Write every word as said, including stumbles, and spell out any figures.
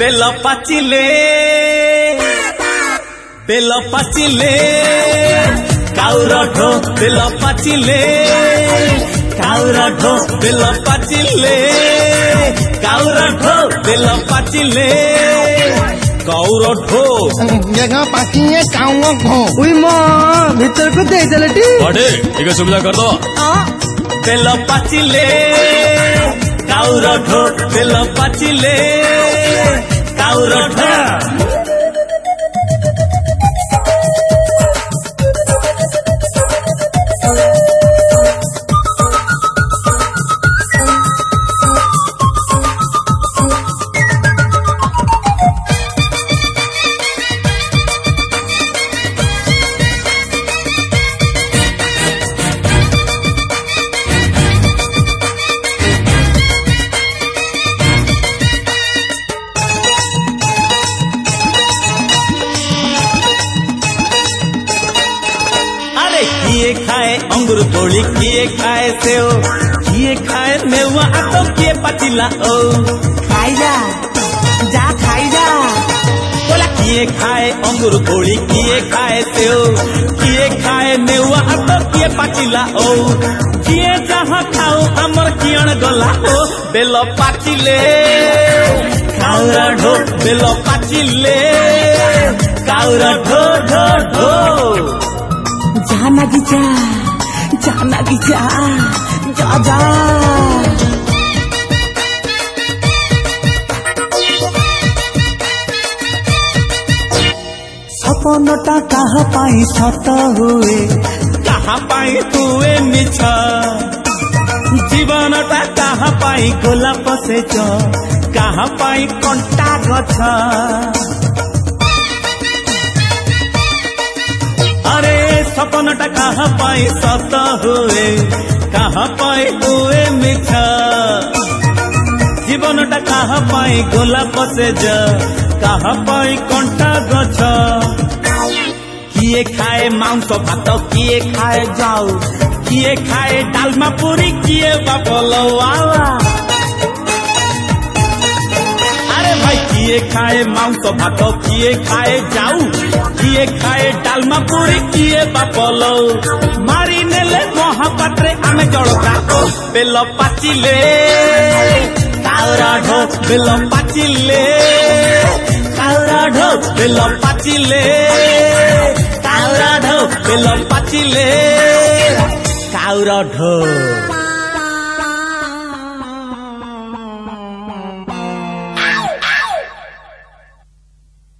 Bell पाचिले बेल पाचिले काउर ढो बेल पाचिले काउर ढो बेल पाचिले काउर ढो बेल पाचिले काउर ढो जगह पाचिए काउर ढो उई मां भीतर को दे चलटी अरे ठीक है सुविधा कर दो बेल पाचिले काउर ढो बेल पाचिले काउर ढो किए खाए अंगूर तोड़ी किए खाए सेव किए खाए मेवा तो किए पतीला ओ खाई जा जा खाई जा बोला किए खाए अंगूर तोड़ी किए खाए सेव किए खाए मेवा तो किए पतीला ओ किए जहाँ खाओ अमर कियण गला ओ बेल पाचिले काउरा ढो बेल पाचिले काउरा ढो ढो ढो जाना की जा जाना की जा जा जा सपनटा कहाँ पाई सत हुए कहाँ पाई हुए मिछ जीवनटा कहाँ पाई गोलाप सेच कहाँ पाई कंटा गछ अरे सपनटा कहाँ पाई सत हुए कहाँ पाई हुए मिछ जीवनटा कहाँ पाई गोलाप सेज कहाँ पाई कंटा गछ किए खाए मांस भात किए खाए जाऊ किए खाए डालमा पूरी किए बापलवा अरे भाई किए खाए मांस भात किए खाए जाऊ किए खाए डालमा पूरी किए बापलो मारी नेले महापात्रे आमे जड़का बेल पाचिले काउरा ढो बेल पाचिले काउरा ढो बेल पाचिले काउरा ढो बेल पाचिले काउरा ढो।